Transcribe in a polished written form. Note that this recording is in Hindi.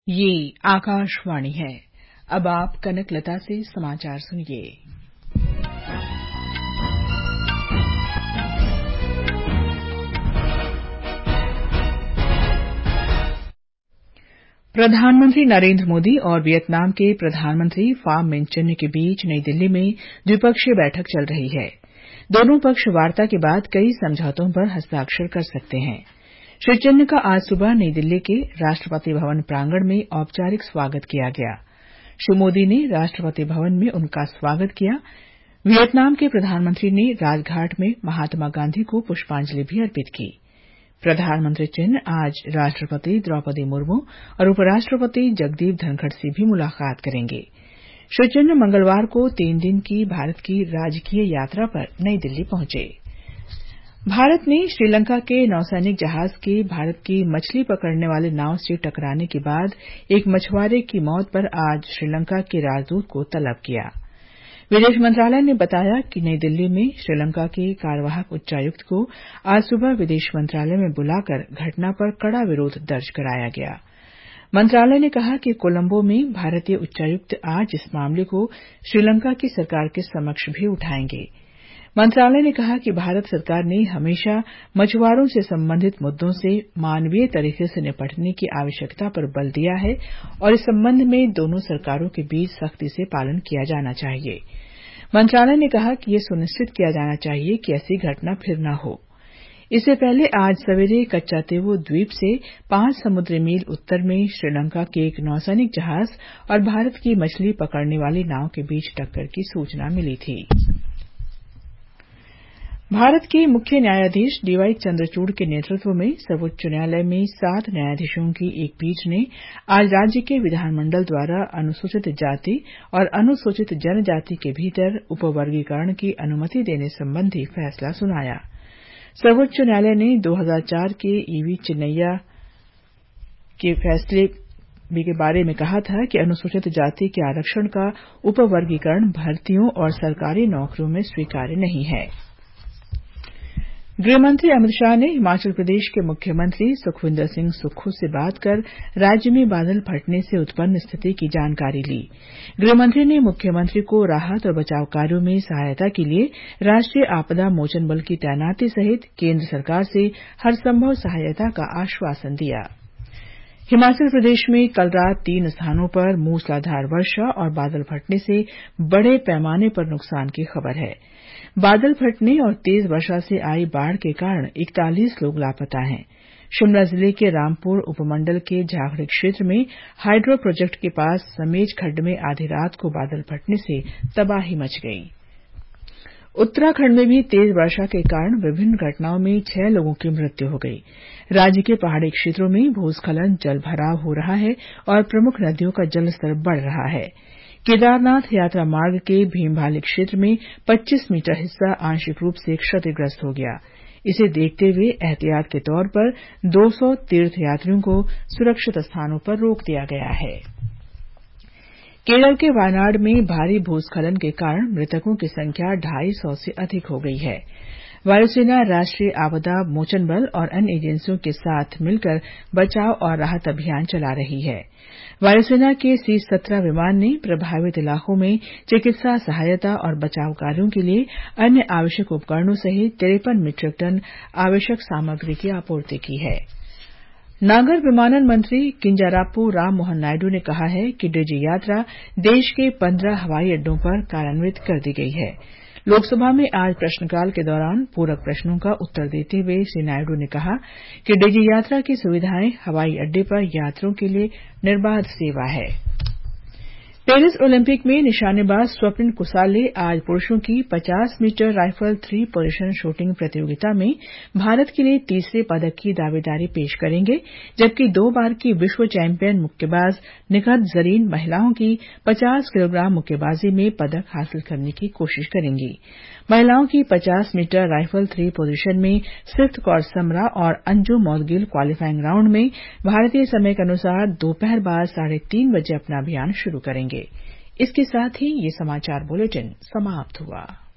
ये आकाशवाणी है। अब आप कनकलता से समाचार सुनिए। प्रधानमंत्री नरेंद्र मोदी और वियतनाम के प्रधानमंत्री फाम मिनचिन के बीच नई दिल्ली में द्विपक्षीय बैठक चल रही है। दोनों पक्ष वार्ता के बाद कई समझौतों पर हस्ताक्षर कर सकते हैं। श्री चिन का आज सुबह नई दिल्ली के राष्ट्रपति भवन प्रांगण में औपचारिक स्वागत किया गया। श्री मोदी ने राष्ट्रपति भवन में उनका स्वागत किया। वियतनाम के प्रधानमंत्री ने राजघाट में महात्मा गांधी को पुष्पांजलि भी अर्पित की। प्रधानमंत्री चिन आज राष्ट्रपति द्रौपदी मुर्मू और उपराष्ट्रपति जगदीप धनखड़ से भी मुलाकात करेंगे। श्री चिन मंगलवार को 3 दिन की भारत की राजकीय यात्रा पर नई दिल्ली पहुंचे। भारत ने श्रीलंका के नौसैनिक जहाज के भारत की मछली पकड़ने वाले नाव से टकराने के बाद एक मछुआरे की मौत पर आज श्रीलंका के राजदूत को तलब किया। विदेश मंत्रालय ने बताया कि नई दिल्ली में श्रीलंका के कार्यवाहक उच्चायुक्त को आज सुबह विदेश मंत्रालय में बुलाकर घटना पर कड़ा विरोध दर्ज कराया गया। मंत्रालय ने कहा कि कोलंबो में भारतीय उच्चायुक्त आज इस मामले को श्रीलंका की सरकार के समक्ष भी उठाएंगे। मंत्रालय ने कहा कि भारत सरकार ने हमेशा मछुआरों से संबंधित मुद्दों से मानवीय तरीके से निपटने की आवश्यकता पर बल दिया है और इस संबंध में दोनों सरकारों के बीच सख्ती से पालन किया जाना चाहिए। मंत्रालय ने कहा कि यह सुनिश्चित किया जाना चाहिए कि ऐसी घटना फिर न हो। इससे पहले आज सवेरे कच्चातेवो द्वीप से 5 समुद्री मील उत्तर में श्रीलंका के एक नौसैनिक जहाज और भारत की मछली पकड़ने वाली नाव के बीच टक्कर की सूचना मिली थी। भारत के मुख्य न्यायाधीश डीवाई चंद्रचूड़ के नेतृत्व में सर्वोच्च न्यायालय में 7 न्यायाधीशों की एक पीठ ने आज राज्य के विधानमंडल द्वारा अनुसूचित जाति और अनुसूचित जनजाति के भीतर उपवर्गीकरण की अनुमति देने संबंधी फैसला सुनाया। सर्वोच्च न्यायालय ने 2004 के ईवी चिन्नैया के फैसले के बारे में कहा था कि अनुसूचित जाति के आरक्षण का उपवर्गीकरण भर्तियों और सरकारी नौकरियों में स्वीकार्य नहीं है। गृहमंत्री अमित शाह ने हिमाचल प्रदेश के मुख्यमंत्री सुखविंदर सिंह सुक्खू से बात कर राज्य में बादल फटने से उत्पन्न स्थिति की जानकारी ली। गृहमंत्री ने मुख्यमंत्री को राहत और बचाव कार्यों में सहायता के लिए राष्ट्रीय आपदा मोचन बल की तैनाती सहित केंद्र सरकार से हर संभव सहायता का आश्वासन दिया। हिमाचल प्रदेश में कल रात 3 स्थानों पर मूसलाधार वर्षा और बादल फटने से बड़े पैमाने पर नुकसान की खबर है। बादल फटने और तेज वर्षा से आई बाढ़ के कारण 41 लोग लापता हैं। शिमला जिले के रामपुर उपमंडल के झाखड़ी क्षेत्र में हाइड्रो प्रोजेक्ट के पास समेज खड्ड में आधी रात को बादल फटने से तबाही मच गई। उत्तराखंड में भी तेज वर्षा के कारण विभिन्न घटनाओं में 6 लोगों की मृत्यु हो गई। राज्य के पहाड़ी क्षेत्रों में भूस्खलन, जल भराव हो रहा है और प्रमुख नदियों का जलस्तर बढ़ रहा है। केदारनाथ यात्रा मार्ग के भीमभाली क्षेत्र में 25 मीटर हिस्सा आंशिक रूप से क्षतिग्रस्त हो गया। इसे देखते हुए एहतियात के तौर पर 200 तीर्थयात्रियों को सुरक्षित स्थानों पर रोक दिया गया है। केरल के वायनाड में भारी भूस्खलन के कारण मृतकों की संख्या 250 से अधिक हो गई है। वायुसेना, राष्ट्रीय आपदा मोचन बल और अन्य एजेंसियों के साथ मिलकर बचाव और राहत अभियान चला रही है। वायुसेना के C-17 विमान ने प्रभावित इलाकों में चिकित्सा सहायता और बचाव कार्यों के लिए अन्य आवश्यक उपकरणों सहित 53 मीट्रिक टन आवश्यक सामग्री की आपूर्ति की है। नागर विमानन मंत्री किंजरापू राम मोहन नायडू ने कहा है कि डिजी यात्रा देश के 15 हवाई अड्डों पर कार्यान्वित कर दी गई है। लोकसभा में आज प्रश्नकाल के दौरान पूरक प्रश्नों का उत्तर देते हुए श्री नायडू ने कहा कि डिजी यात्रा की सुविधाएं हवाई अड्डे पर यात्रियों के लिए निर्बाध सेवा है। पेरिस ओलंपिक में निशानेबाज स्वप्निल कुसाले आज पुरुषों की 50 मीटर राइफल 3 पोजीशन शूटिंग प्रतियोगिता में भारत के लिए तीसरे पदक की दावेदारी पेश करेंगे, जबकि 2 बार की विश्व चैंपियन मुक्केबाज निखत जरीन महिलाओं की 50 किलोग्राम मुक्केबाजी में पदक हासिल करने की कोशिश करेंगी। महिलाओं की 50 मीटर राइफल 3 पोजीशन में सिफ्त कौर समरा और अंजू मौदगिल क्वालीफाइंग राउंड में भारतीय समय के अनुसार दोपहर बाद 3:30 बजे अपना अभियान शुरू करेंगे। इसके साथ ही ये समाचार बुलेटिन समाप्त हुआ।